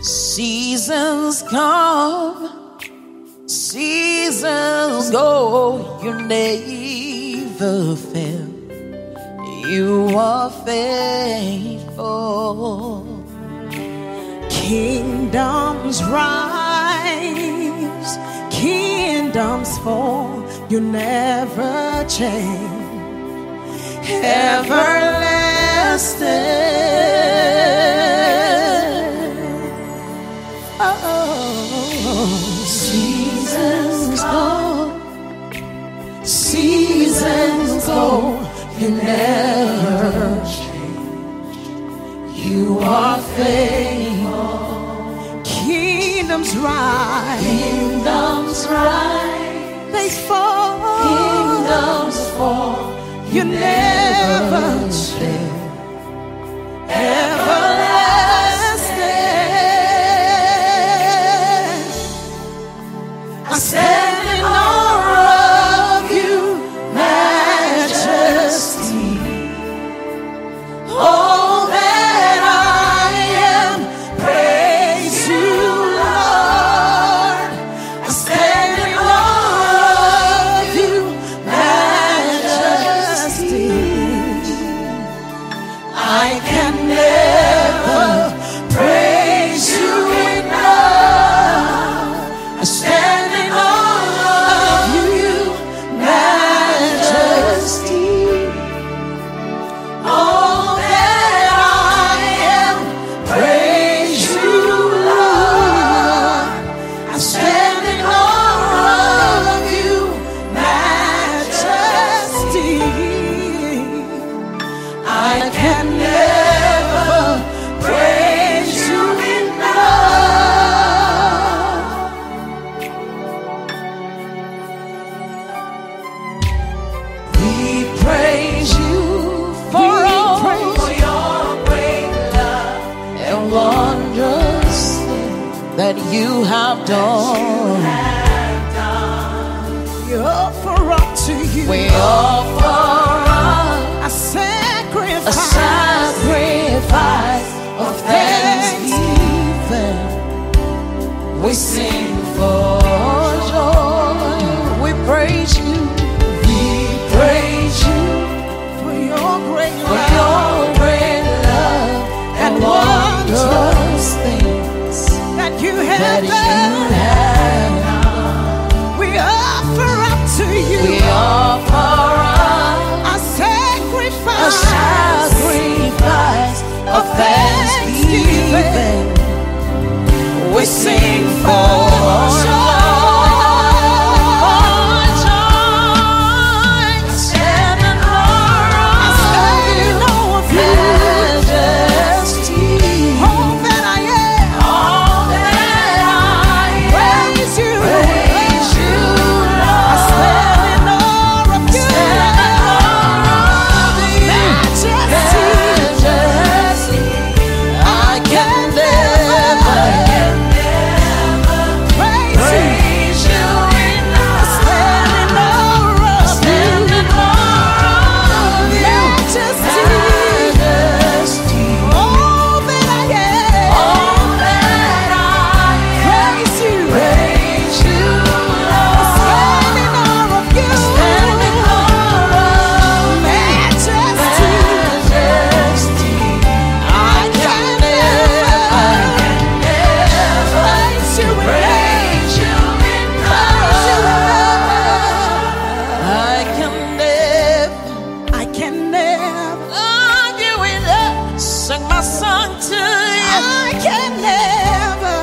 Seasons come, seasons go, you never fail. You are faithful. Kingdoms rise, kingdoms fall, you never change. Everlasting. Oh, seasons go, seasons go, you never change. You are faithful. Kingdoms rise, Kingdoms rise, they fall, kingdoms fall. you never change. Everlasting. I stand in awe of you, majesty. All that I am, praise you, Lord. I stand in awe of you, majesty. I can never praise you enough. I stand in awe of you, majesty. All that I am, praise you, Lord. I stand in awe of you, majesty. I can never praise you enough. We praise you for your great love and wondrous things that you have done. We offer up to you. We offer a sacrifice, a sacrifice of thanksgiving. We sing for joy. We praise you. We praise you for your great for love your great love and wondrous things that you have that you done. have done. We offer up to you We offer a a sacrifice, sacrifice of thanksgiving. We sing for joy. Stand in awe of you, majesty. all that I am, All that I praise you. praise you, I Lord. stand in awe of you, Stand in awe of you, majesty. majesty. I can never Praise you. praise you enough. Stand in awe of Stand you, in awe of you, majesty. majesty. All that I am, All that I praise you. praise you, Lord. Stand in awe of you, Stand in awe of majesty. majesty. I can never Praise you praise you enough. I can never I can never, love you enough. Sing my song to you. I can never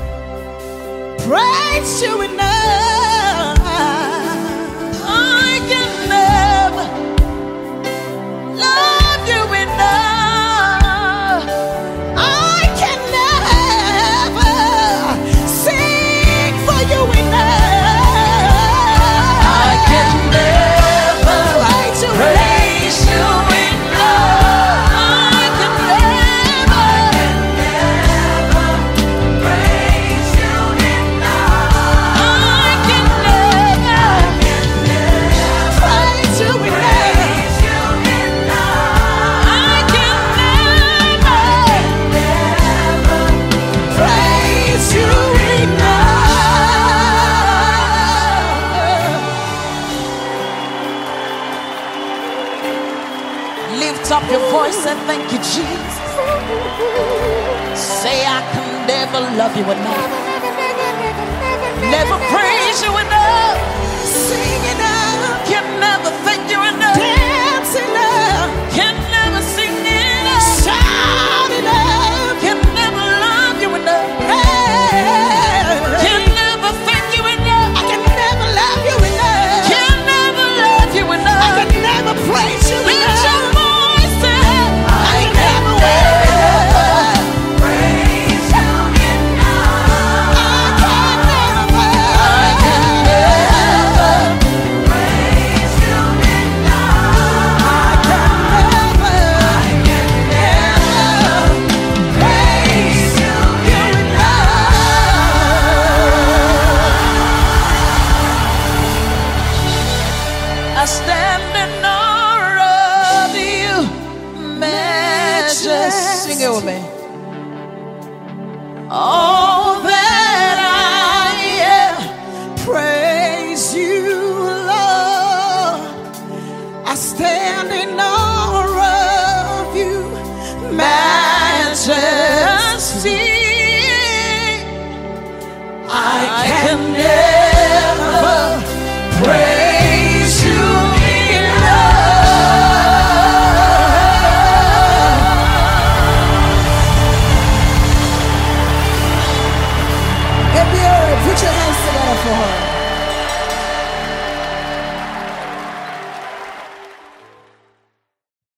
praise you enough. I can never love you enough. I can never sing for you enough. I can never praise you praise you enough. I can never praise you enough. I can your voice and thank you, Jesus. Say I can never love you enough, never praise you enough, sing enough, can never thank you enough, dance enough, can never sing enough, shout enough, can never love you enough, can never thank you enough, I can never love you enough, can never love you enough, I can never praise you enough. I stand in awe of you, majesty. Sing it with me. All that I am, praise you, Lord. I stand in awe of you, majesty. I